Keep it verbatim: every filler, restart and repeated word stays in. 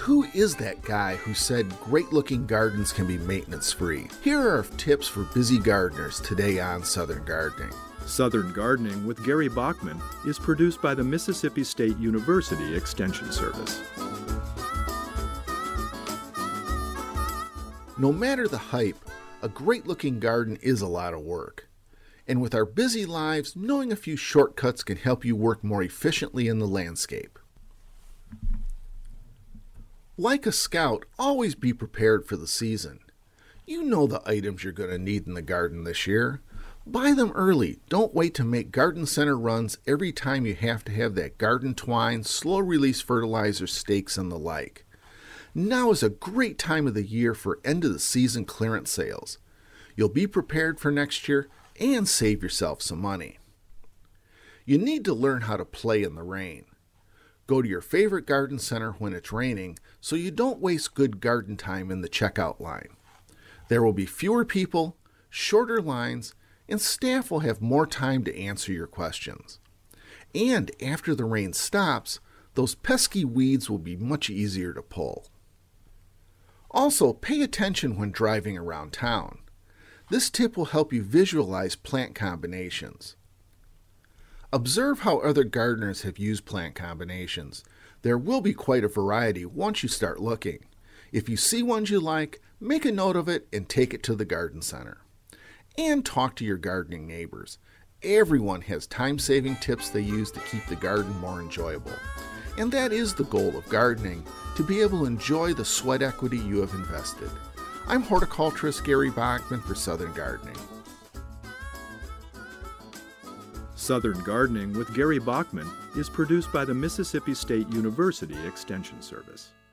who is that guy who said great-looking gardens can be maintenance-free? Here are tips for busy gardeners today on Southern Gardening. Southern Gardening with Gary Bachman is produced by the Mississippi State University Extension Service. No matter the hype, a great-looking garden is a lot of work. And with our busy lives, knowing a few shortcuts can help you work more efficiently in the landscape. Like a scout, always be prepared for the season. You know the items you're going to need in the garden this year. Buy them early. Don't wait to make garden center runs every time you have to have that garden twine, slow-release fertilizer, stakes, and the like. Now is a great time of the year for end-of-the-season clearance sales. You'll be prepared for next year and save yourself some money. You need to learn how to play in the rain. Go to your favorite garden center when it's raining so you don't waste good garden time in the checkout line. There will be fewer people, shorter lines, and staff will have more time to answer your questions. And after the rain stops, those pesky weeds will be much easier to pull. Also, pay attention when driving around town. This tip will help you visualize plant combinations. Observe how other gardeners have used plant combinations. There will be quite a variety once you start looking. If you see ones you like, make a note of it and take it to the garden center. And talk to your gardening neighbors. Everyone has time-saving tips they use to keep the garden more enjoyable. And that is the goal of gardening, to be able to enjoy the sweat equity you have invested. I'm horticulturist Gary Bachman for Southern Gardening. Southern Gardening with Gary Bachman is produced by the Mississippi State University Extension Service.